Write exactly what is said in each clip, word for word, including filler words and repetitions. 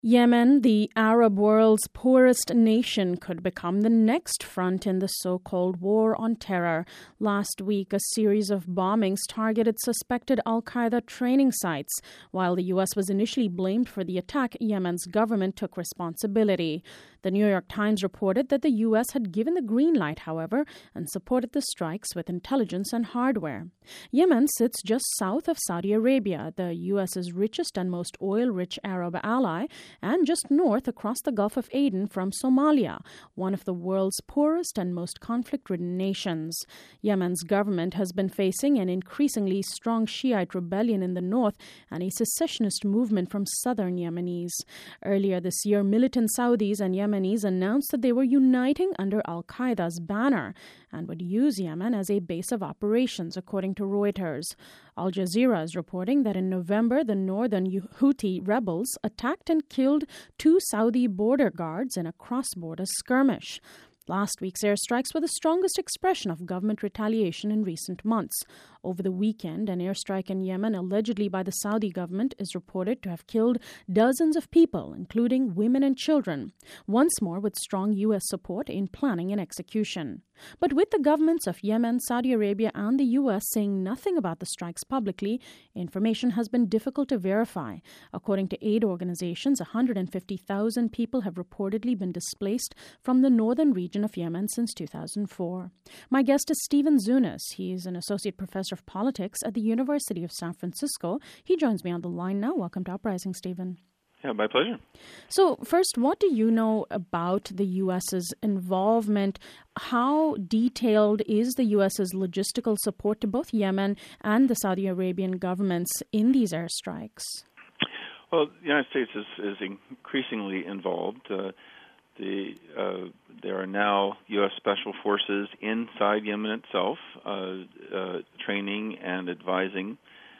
Yemen, the Arab world's poorest nation, could become the next front in the so-called war on terror. Last week, a series of bombings targeted suspected al-Qaeda training sites. While the U S was initially blamed for the attack, Yemen's government took responsibility. The New York Times reported that the U S had given the green light, however, and supported the strikes with intelligence and hardware. Yemen sits just south of Saudi Arabia, the U S's richest and most oil-rich Arab ally, and just north across the Gulf of Aden from Somalia, one of the world's poorest and most conflict-ridden nations. Yemen's government has been facing an increasingly strong Shiite rebellion in the north and a secessionist movement from southern Yemenis. Earlier this year, militant Saudis and Yemenis announced that they were uniting under al-Qaeda's banner and would use Yemen as a base of operations, according to Reuters. Al Jazeera is reporting that in November, the northern Houthi rebels attacked and killed two Saudi border guards in a cross-border skirmish. Last week's airstrikes were the strongest expression of government retaliation in recent months. Over the weekend, an airstrike in Yemen, allegedly by the Saudi government, is reported to have killed dozens of people, including women and children, once more with strong U S support in planning and execution. But with the governments of Yemen, Saudi Arabia, and the U S saying nothing about the strikes publicly, information has been difficult to verify. According to aid organizations, one hundred fifty thousand people have reportedly been displaced from the northern region of Yemen since two thousand four. My guest is Stephen Zunas. He is an associate professor of politics at the University of San Francisco. He joins me on the line now. Welcome to Uprising, Stephen. Yeah, my pleasure. So first, what do you know about the U S's involvement? How detailed is the U S's logistical support to both Yemen and the Saudi Arabian governments in these airstrikes? Well, the United States is, is increasingly involved. Uh, the uh, there are now U S Special Forces inside Yemen itself, uh, uh, training and advising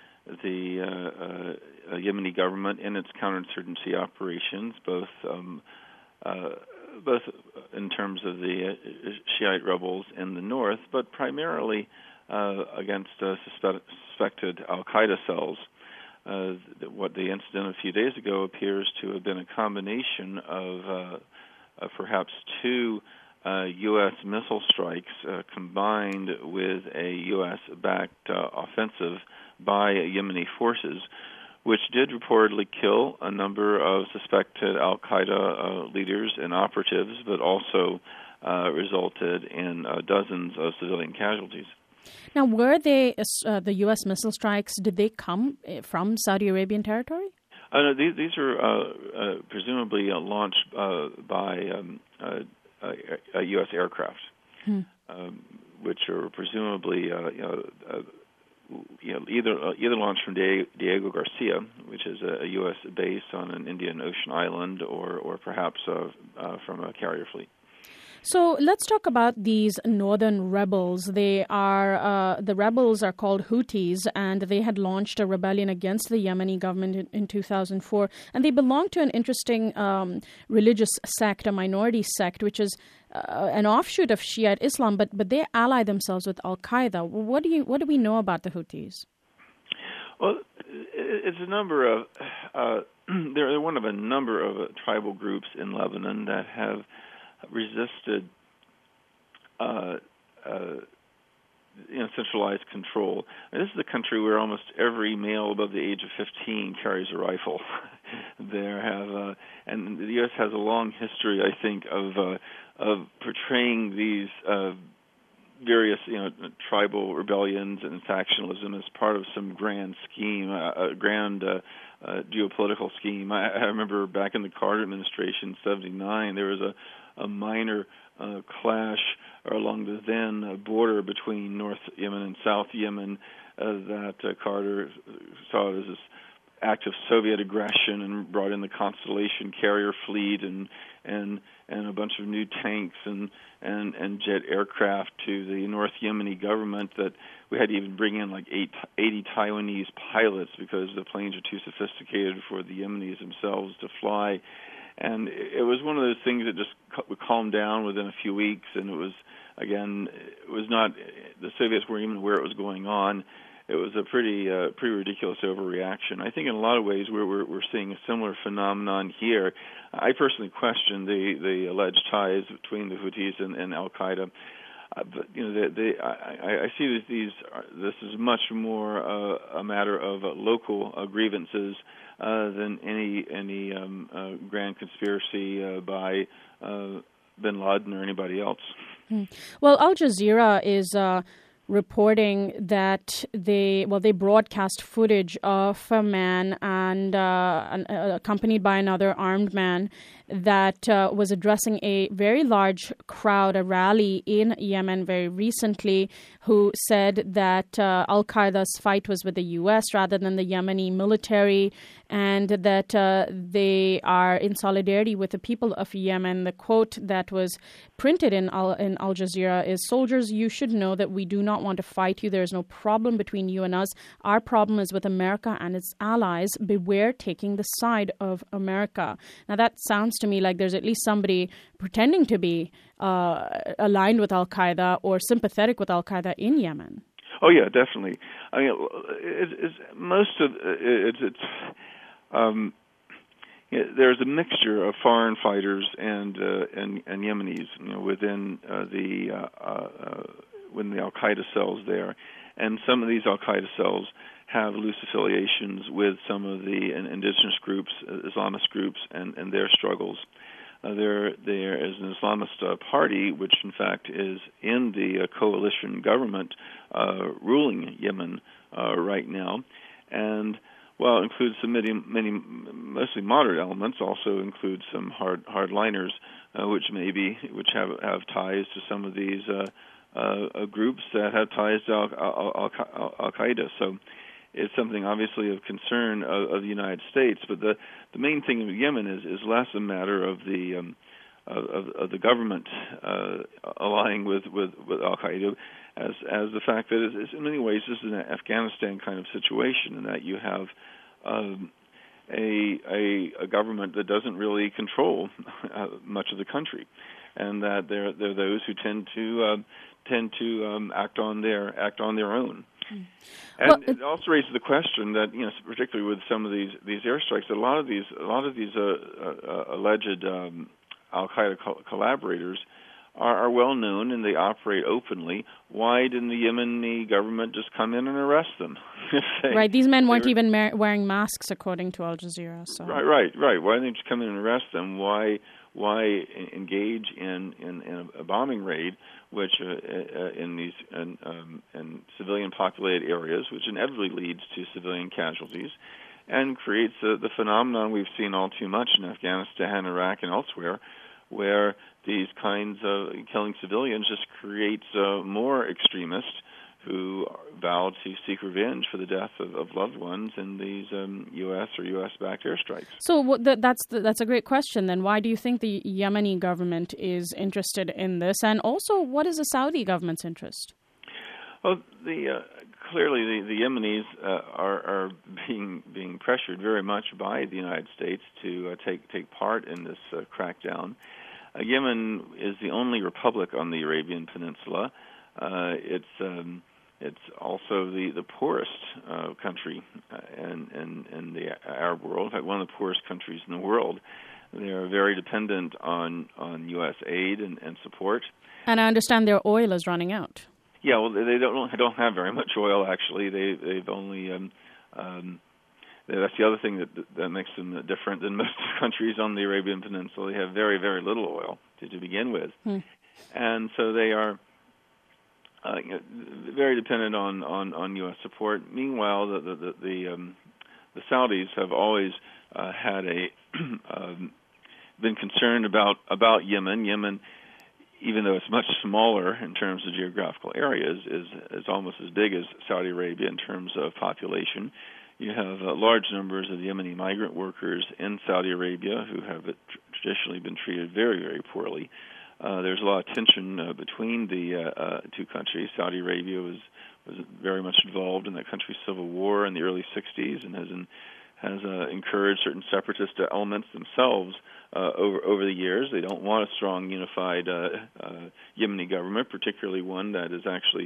the uh, uh, Yemeni government in its counterinsurgency operations, both um, uh, both in terms of the uh, Shiite rebels in the north, but primarily uh, against uh, suspect, suspected al-Qaeda cells. Uh, what the incident a few days ago appears to have been a combination of uh, uh, perhaps two uh, U S missile strikes uh, combined with a U S-backed uh, offensive by Yemeni forces, which did reportedly kill a number of suspected al-Qaeda uh, leaders and operatives, but also uh, resulted in uh, dozens of civilian casualties. Now, were they, uh, the U S missile strikes, did they come from Saudi Arabian territory? Uh, no, these, these are uh, uh, presumably uh, launched uh, by um, uh, uh, U S aircraft, hmm. um, which are presumably uh, you know, uh, you know, either uh, either launched from Diego Garcia, which is a, a U S base on an Indian Ocean island, or or perhaps uh, uh, from a carrier fleet. So let's talk about these northern rebels. They are uh, the rebels are called Houthis, and they had launched a rebellion against the Yemeni government in, in two thousand four. And they belong to an interesting um, religious sect, a minority sect, which is uh, an offshoot of Shiite Islam. But but they ally themselves with Al Qaeda. What do you what do we know about the Houthis? Well, it's a number of uh, they're, they're one of a number of uh, tribal groups in Lebanon that have resisted uh, uh, you know, centralized control. And this is a country where almost every male above the age of fifteen carries a rifle. there have, uh, and the U S has a long history, I think, of uh, of portraying these uh, various, you know, tribal rebellions and factionalism as part of some grand scheme, uh, a grand uh, uh, geopolitical scheme. I, I remember back in the Carter administration, seventy-nine, there was a a minor uh, clash along the then uh, border between North Yemen and South Yemen uh, that uh, Carter saw it as this act of Soviet aggression and brought in the Constellation carrier fleet and and and a bunch of new tanks and and, and jet aircraft to the North Yemeni government that we had to even bring in like eight, eighty Taiwanese pilots because the planes are too sophisticated for the Yemenis themselves to fly. And it was one of those things that just calmed down within a few weeks, and it was, again, it was not, the Soviets weren't even aware it was going on. it was a pretty uh, pretty ridiculous overreaction. I think in a lot of ways we're we're, we're seeing a similar phenomenon here. I personally question the, the alleged ties between the Houthis and, and Al Qaeda. Uh, but you know, they, they, I, I see that these are, this is much more uh, a matter of uh, local uh, grievances uh, than any any um, uh, grand conspiracy uh, by uh, Bin Laden or anybody else. Hmm. Well, Al Jazeera is uh, reporting that they well they broadcast footage of a man and uh, an, uh, accompanied by another armed man that uh, was addressing a very large crowd, a rally in Yemen very recently, who said that uh, Al-Qaeda's fight was with the U S rather than the Yemeni military, and that uh, they are in solidarity with the people of Yemen. The quote that was printed in Al, in Al Jazeera is, "Soldiers, you should know that we do not want to fight you. There is no problem between you and us. Our problem is with America and its allies. Beware taking the side of America." Now that sounds to me like there's at least somebody pretending to be uh, aligned with Al-Qaeda or sympathetic with Al-Qaeda in Yemen. Oh yeah, definitely. I mean, it, it's most of it, it's. Um, there's a mixture of foreign fighters and uh, and, and Yemenis, you know, within uh, the uh, uh, within the Al Qaeda cells there, and some of these Al Qaeda cells have loose affiliations with some of the indigenous groups, Islamist groups, and, and their struggles. Uh, there, there is an Islamist uh, party, which in fact is in the uh, coalition government uh, ruling Yemen uh, right now, and well, it includes some many, many, mostly moderate elements. Also includes some hard hardliners, uh, which maybe which have have ties to some of these uh, uh, groups that have ties to Al, Al, Al, Al Qaeda. So it's something obviously of concern of, of the United States. But the, the main thing in Yemen is, is less a matter of the um, of, of the government uh, allying with, with, with Al Qaeda, as as the fact that it's, in many ways this is an Afghanistan kind of situation, in that you have um, a, a a government that doesn't really control uh, much of the country, and that there there are those who tend to uh, tend to um, act on their act on their own. Mm. And well, it, it also raises the question that, you know, particularly with some of these these airstrikes, a lot of these a lot of these uh, uh, alleged um, Al Qaeda co- collaborators are, are well known and they operate openly. Why didn't the Yemeni government just come in and arrest them? they, right, these men weren't were, even mar- wearing masks, according to Al Jazeera. So. Right, right, right. Why didn't they just come in and arrest them? Why why engage in, in, in a bombing raid, which uh, uh, in these in, um, in civilian populated areas, which inevitably leads to civilian casualties, and creates uh, the phenomenon we've seen all too much in Afghanistan, Iraq, and elsewhere, where these kinds of killing civilians just creates uh, more extremists who vow to seek revenge for the death of, of loved ones in these um, U S or U S-backed airstrikes. So what the, that's the, that's a great question. Then why do you think the Yemeni government is interested in this, and also what is the Saudi government's interest? Well, the uh, clearly the, the Yemenis uh, are, are being being pressured very much by the United States to uh, take take part in this uh, crackdown. Uh, Yemen is the only republic on the Arabian Peninsula. Uh, it's um, it's also the the poorest uh, country uh, in, in in the Arab world. In fact, one of the poorest countries in the world. They are very dependent on, on U S aid and, and support. And I understand their oil is running out. Yeah, well, they don't don't have very much oil. Actually, they they've only um, um, that's the other thing that that makes them different than most countries on the Arabian Peninsula. They have very very little oil to, to begin with, hmm. and so they are. Uh, you know, very dependent on, on, on U S support. Meanwhile, the the the, the, um, the Saudis have always uh, had a um, been concerned about about Yemen. Yemen, even though it's much smaller in terms of geographical areas, is is almost as big as Saudi Arabia in terms of population. You have uh, large numbers of Yemeni migrant workers in Saudi Arabia who have traditionally been treated very very poorly. Uh, there's a lot of tension uh, between the uh, uh, two countries. Saudi Arabia was was very much involved in that country's civil war in the early sixties and has in, has uh, encouraged certain separatist elements themselves uh, over over the years. They don't want a strong, unified uh, uh, Yemeni government, particularly one that is actually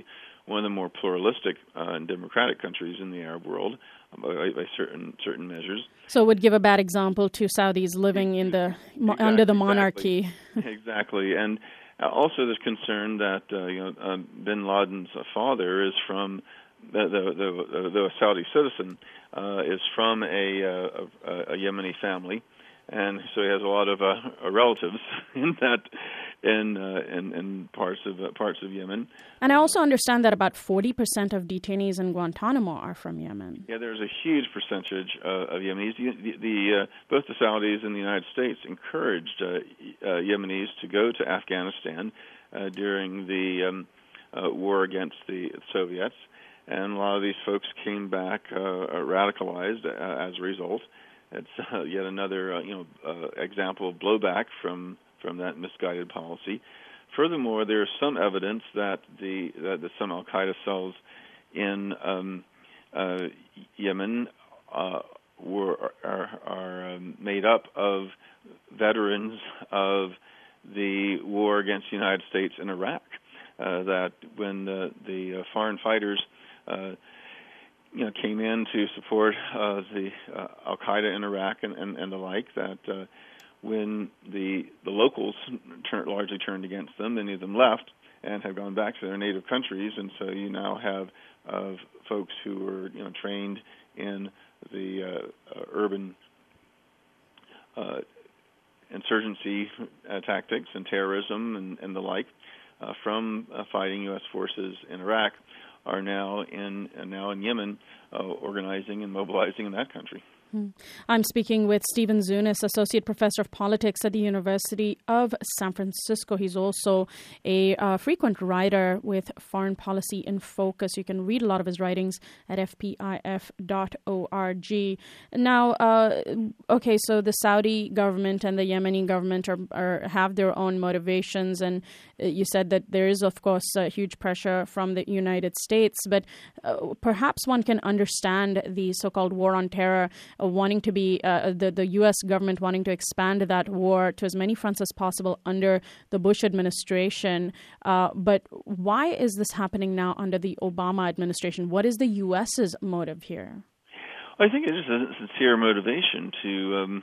one of the more pluralistic uh, and democratic countries in the Arab world by, by certain certain measures. So it would give a bad example to Saudis living in the exactly, under the monarchy. Exactly, exactly. And also there's concern that uh, you know uh, Bin Laden's father is from the the, the, the Saudi citizen uh, is from a, a, a Yemeni family, and so he has a lot of uh, relatives in that in uh, in, in parts of uh, parts of Yemen. And I also understand that about forty percent of detainees in Guantanamo are from Yemen. Yeah, there's a huge percentage uh, of Yemenis. The, the, the uh, both the Saudis and the United States encouraged uh, uh, Yemenis to go to Afghanistan uh, during the um, uh, war against the Soviets, and a lot of these folks came back uh, radicalized uh, as a result. It's uh, yet another uh, you know uh, example of blowback from from that misguided policy. Furthermore, there is some evidence that the that the some Al Qaeda cells in um, uh, Yemen uh, were are, are um, made up of veterans of the war against the United States in Iraq. Uh, that when the, the uh, foreign fighters uh, you know came in to support uh, the uh, Al Qaeda in Iraq and, and, and the like, that uh, when the the locals turn, largely turned against them, many of them left and have gone back to their native countries, and so you now have uh, folks who were you know trained in the uh, uh, urban uh, insurgency uh, tactics and terrorism and, and the like uh, from uh, fighting U S forces in Iraq are now in uh, now in Yemen, uh, organizing and mobilizing in that country. I'm speaking with Stephen Zunis, Associate Professor of Politics at the University of San Francisco. He's also a uh, frequent writer with Foreign Policy in Focus. You can read a lot of his writings at f p i f dot org. Now, uh, okay, so the Saudi government and the Yemeni government are, are have their own motivations, and uh, you said that there is, of course, uh, huge pressure from the United States, but uh, perhaps one can understand the so-called war on terror uh, wanting to be, uh, the, the U S government wanting to expand that war to as many fronts as possible under the Bush administration. Uh, but why is this happening now under the Obama administration? What is the U S's motive here? I think it is a sincere motivation to um,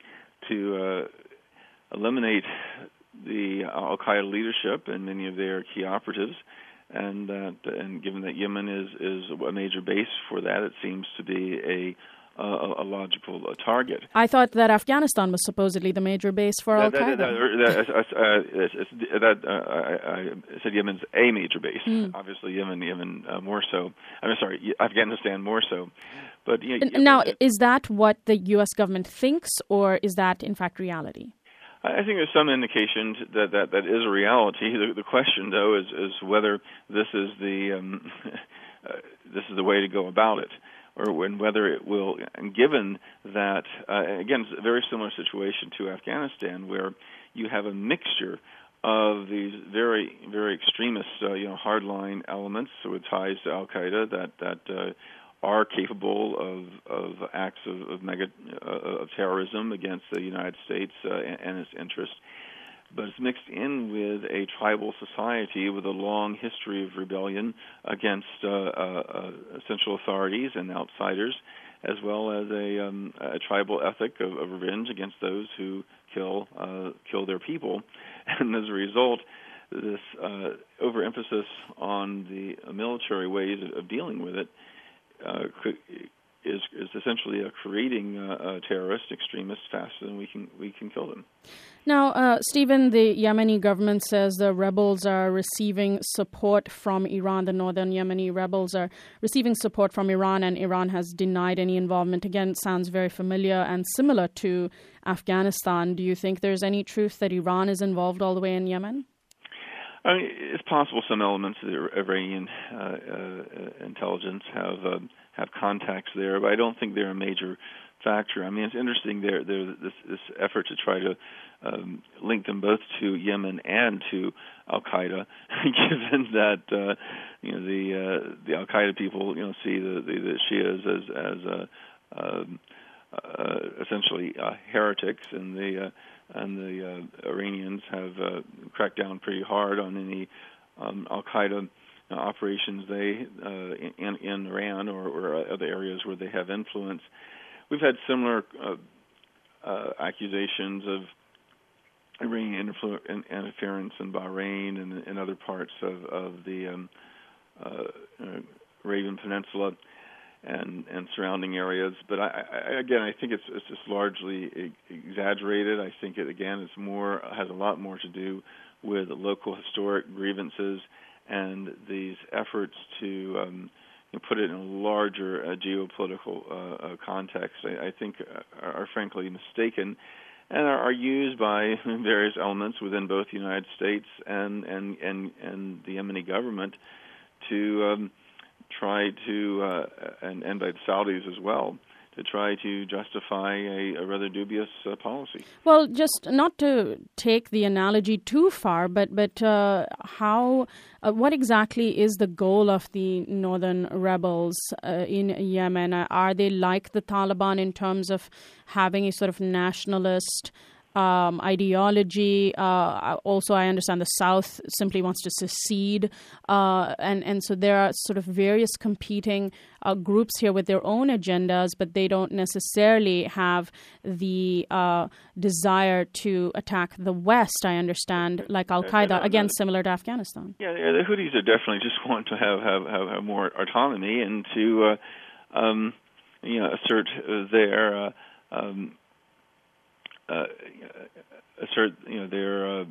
to uh, eliminate the Al Qaeda leadership and many of their key operatives, and uh, and given that Yemen is is a major base for that, it seems to be a Uh, a logical uh, target. I thought that Afghanistan was supposedly the major base for Al Qaeda. That, that, that, uh, that, uh, I, I said Yemen's a major base. Mm. Obviously, Yemen, Yemen uh, more so. I'm sorry, Afghanistan more so. But you know, now, is that what the U S government thinks, or is that in fact reality? I think there's some indication that that, that is a reality. The, the question, though, is is whether this is the um, uh, this is the way to go about it, or when whether it will, and given that, uh, again, it's a very similar situation to Afghanistan, where you have a mixture of these very, very extremist, uh, you know, hardline elements with ties to Al Qaeda that that uh, are capable of of acts of, of mega uh, of terrorism against the United States uh, and, and its interests. But it's mixed in with a tribal society with a long history of rebellion against uh, uh, central authorities and outsiders, as well as a, um, a tribal ethic of, of revenge against those who kill uh, kill their people. And as a result, this uh, overemphasis on the military ways of, of dealing with it uh, could, is is essentially uh, creating uh, uh, terrorist extremists faster than we can we can kill them. Now, uh, Stephen, the Yemeni government says the rebels are receiving support from Iran. The northern Yemeni rebels are receiving support from Iran, and Iran has denied any involvement. Again, sounds very familiar and similar to Afghanistan. Do you think there's any truth that Iran is involved all the way in Yemen? I mean, it's possible some elements of the Iranian uh, uh, intelligence have uh, have contacts there, but I don't think they're a major factor. I mean, it's interesting there there's this, this effort to try to um, link them both to Yemen and to Al Qaeda, given that uh, you know the uh, the Al Qaeda people you know see the the, the Shias as as uh, um, uh, essentially uh, heretics, and the uh, and the uh, Iranians have uh, cracked down pretty hard on any um, Al Qaeda operations they uh, in, in Iran or, or other areas where they have influence. We've had similar uh, uh, accusations of Iranian influ- interference in Bahrain and in other parts of, of the um, uh, uh, Arabian Peninsula and, and surrounding areas. But I, I, again, I think it's, it's just largely exaggerated. I think it, again, it's more has a lot more to do with local historic grievances and these efforts to um, you know, put it in a larger uh, geopolitical uh, uh, context. I, I think are, are frankly mistaken and are, are used by various elements within both the United States and and, and, and the Yemeni government to um, try to, uh, and, and by the Saudis as well, to try to justify a, a rather dubious uh, policy. Well, just not to take the analogy too far, but but uh, how, uh, what exactly is the goal of the northern rebels uh, in Yemen? Are they like the Taliban in terms of having a sort of nationalist Um, ideology? Uh, also, I understand the South simply wants to secede, uh, and and so there are sort of various competing uh, groups here with their own agendas, but they don't necessarily have the uh, desire to attack the West. I understand, like Al Qaeda, again, similar to Afghanistan. Yeah, the Houthis are definitely just want to have have, have, have more autonomy and to uh, um, you know assert their. Uh, um, Uh, assert, you know, their uh,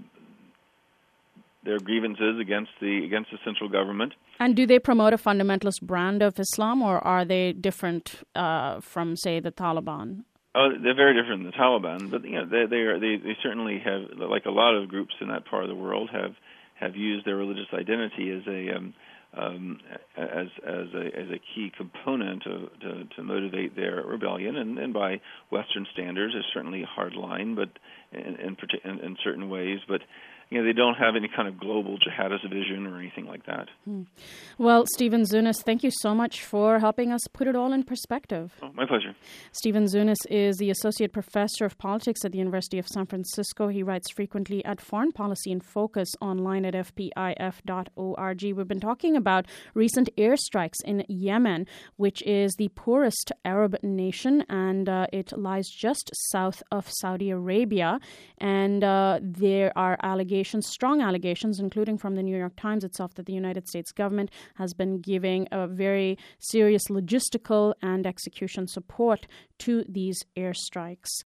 their grievances against the against the central government. And do they promote a fundamentalist brand of Islam, or are they different uh, from, say, the Taliban? Oh, they're very different than the Taliban, but you know, they they, are, they they certainly have, like a lot of groups in that part of the world, have have used their religious identity as a um, um, as as a as a key component of, to to motivate their rebellion, and, and by Western standards, is certainly a hard line, but in in, in in certain ways, but. You know, they don't have any kind of global jihadist vision or anything like that. Hmm. Well, Stephen Zunes, thank you so much for helping us put it all in perspective. Oh, my pleasure. Stephen Zunes is the Associate Professor of Politics at the University of San Francisco. He writes frequently at Foreign Policy in Focus online at f p i f dot org. We've been talking about recent airstrikes in Yemen, which is the poorest Arab nation, and uh, it lies just south of Saudi Arabia. And uh, there are allegations strong allegations, including from the New York Times itself, that the United States government has been giving a very serious logistical and execution support to these airstrikes.